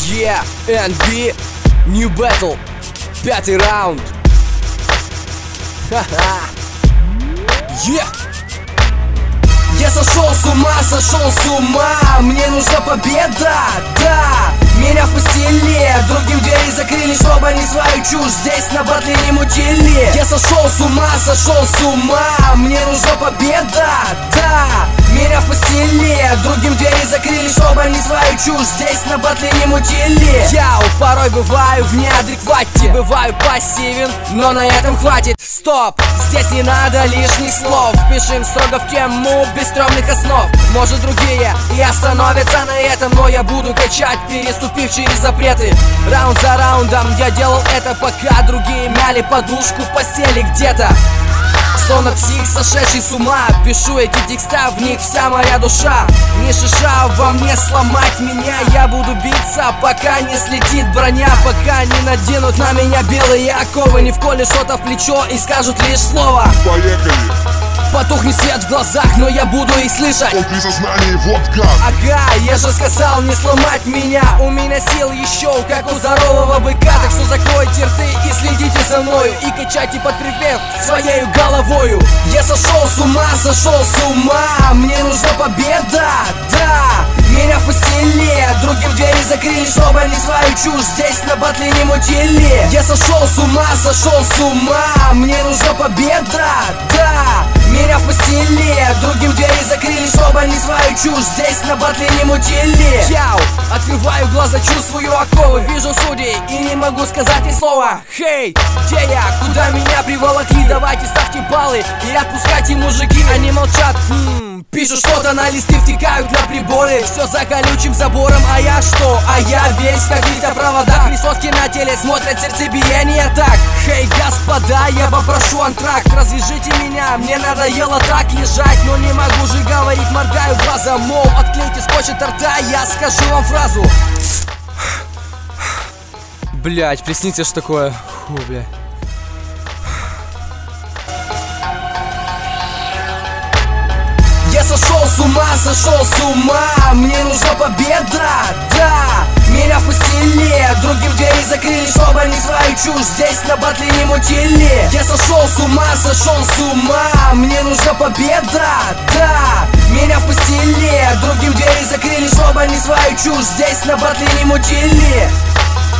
Yeah, NB, New Battle, 5-й раунд. Ха-ха. Yeah. Я сошел с ума, мне нужна победа, да. Меня впустили, другим двери закрыли, чтобы они свою чушь здесь на батле не мутили. Я сошел с ума, мне нужна победа, да. Меня впустили, другим двери закрыли, чтобы они свою чушь здесь на батле не мутили. Я порой бываю в неадеквате, бываю пассивен, но на этом хватит. Стоп, здесь не надо лишних слов, пишем строго в тему, без стрёмных основ. Может другие и остановятся на этом, но я буду качать, переступив через запреты. Раунд за раундом я делал это, пока другие мяли подушку в постели где-то. Словно псих, сошедший с ума, пишу эти текста, в них вся моя душа. Не шиша во мне сломать меня, я буду биться, пока не слетит броня, пока не наденут на меня белые оковы, не вколят что-то в плечо и скажут лишь слово. Поехали! Потухнет свет в глазах, но я буду их слышать. Он при сознании, вот как. Ага, я же сказал не сломать меня. У меня сил еще, как у здорового быка. Так что закройте рты и следите за мною, и качайте под припев своею головою. Я сошел с ума, мне нужна победа, да. Меня впустили, другим двери закрыли, чтобы они свою чушь здесь на батле не мутили. Я сошел с ума, мне нужна победа, да. Меня впустили, другим двери закрыли, чтобы они свою чушь здесь на батле не мутили. Яу, открываю глаза, чувствую оковы, вижу судей и не могу сказать ни слова. Хей, где я? Куда меня приволокли? Давайте ставьте баллы и отпускайте, мужики. Они молчат, пишут что-то на листы, втекают на приборы. Все за колючим забором, а я что? А я весь в каких-то проводах. Присоски на теле смотрят сердцебиение так. Хей, господа, я попрошу антракт, развяжите меня, мне надоело так лежать, но не могу же говорить, моргаю глазом. Мол, отклейте скотч от рта, я скажу вам фразу. Блять, приснится ж такое. Фу, бля. Я сошел с ума, мне нужна победа, да. Меня впустили, другим двери закрыли, чтобы они свою чушь здесь на батле не мутили. Я сошел с ума, мне нужна победа, да. Меня впустили, другим двери закрыли, чтобы они свою чушь здесь на батле не мутили.